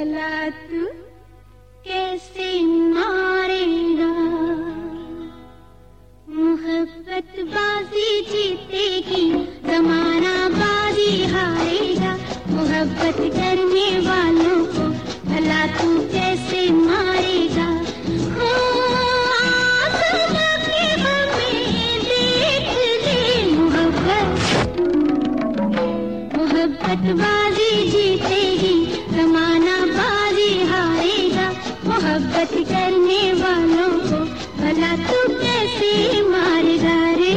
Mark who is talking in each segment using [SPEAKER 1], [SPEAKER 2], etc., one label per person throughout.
[SPEAKER 1] भला तू कैसे मारेगा। मोहब्बत बाजी जीतेगी, जमाना बाजी हारेगा। मोहब्बत करने वालों को भला तू कैसे मारेगा। हो आसमां के हमें देख ले, मोहब्बत बाजी जीतेगी, जमाना बाजी हारेगा। मोहब्बत करने वालों को भला तू कैसे मारेगा रे।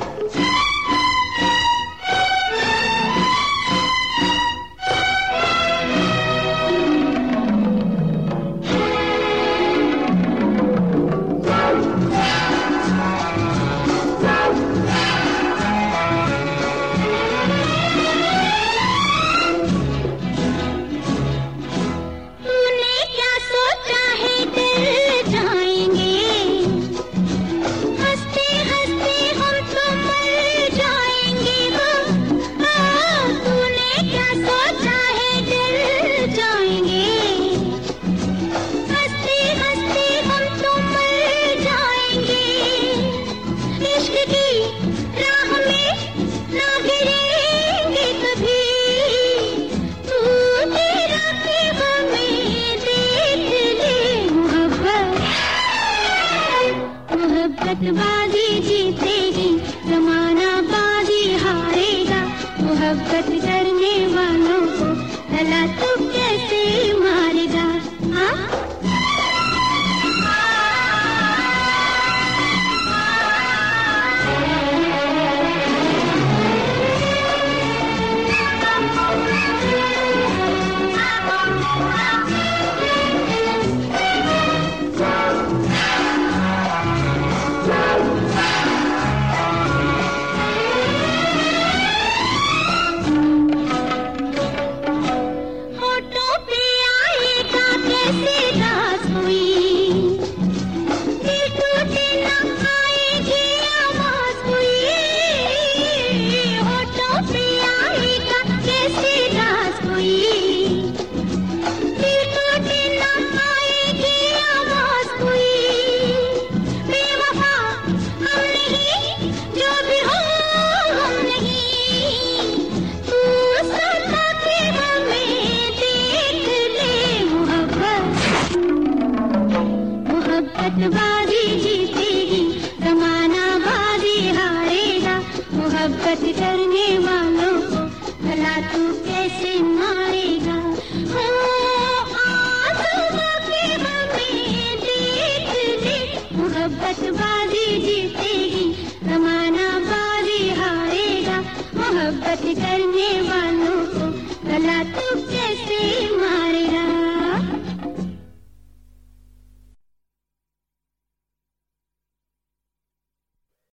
[SPEAKER 1] बाजी जीतेगी, जमाना बाजी हारेगा। मोहब्बत करने वालों को भला तू